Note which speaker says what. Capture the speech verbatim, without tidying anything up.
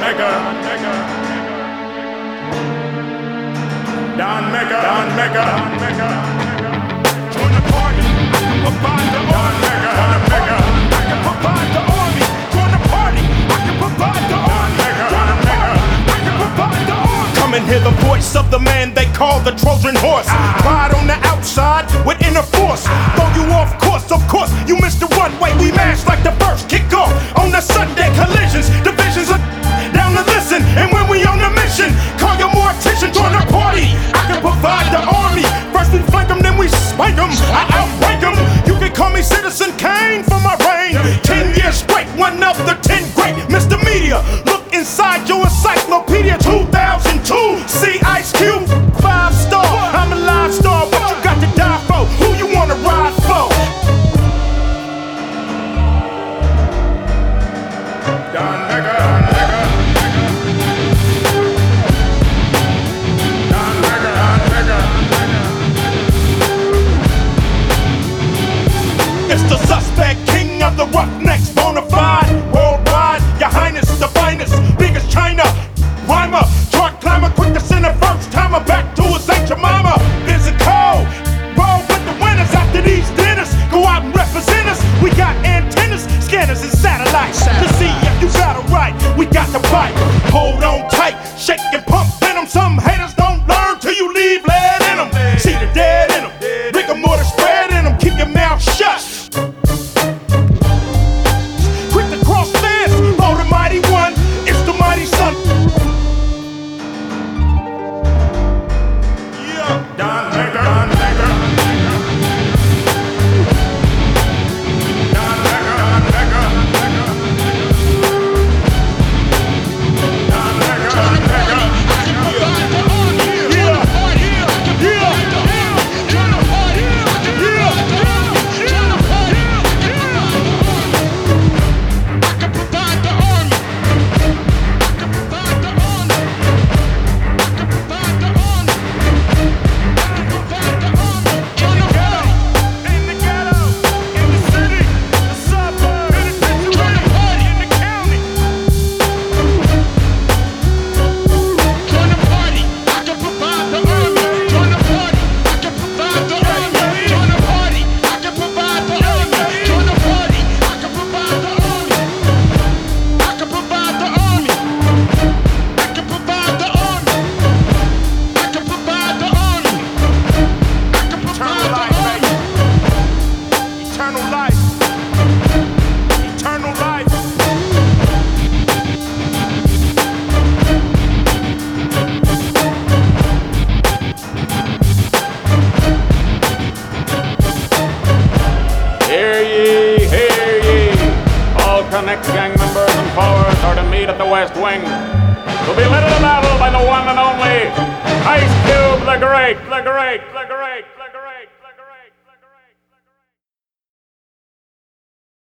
Speaker 1: Mega, Don Mega, Don Mega, Don Mega. Join the party, I can provide the Don Mega, Don Mega. I can provide the army. Join the party, I can provide the army. Join the party, I can provide the army. Come and hear the voice of the man they call the Trojan horse. Ride on the outside with inner force. Throw you off course, of course. You missed the runway. We mashed like the first kickoff on the Sunday collisions. Divisions are down to listen. And when we on a mission, call your more attention. Join the party. I can provide the army. First we flank them, then we spank them. I outrank them. You can call me Citizen Kane for my reign. Ten years straight, one of the ten great. Mister Media, look inside your encyclopedia. two thousand two, see Ice Cube, five star. I'm a live star. What you got to die for? Who you wanna ride for? Don Mega, Don Mega, Don Mega, Don Mega. It's the suspect, king of the roughnecks, bona fide, worldwide. Your Highness, the finest, biggest China rhymer, chart climber, quick to send a first timer back to his ancient mama. Physical, roll with the winners after these dinners. Go out and represent us. We got antennas, scanners, and satellites to see if you got it right. We got the bite. Hold on tight, shake and pump venom. Some haters don't learn till you leave lead in them. See the dead in them, rigor mortar spread in them. Keep your mouth shut. Quick to cross fence, oh the mighty one, it's the mighty son. Yeah, Don Mega, Don Mega, Don Mega, Don Mega, Don Mega, Don Mega.
Speaker 2: Connect gang members and followers are to meet at the West Wing. To be led to battle by the one and only Ice Cube the Great, the Great, the Great, the Great.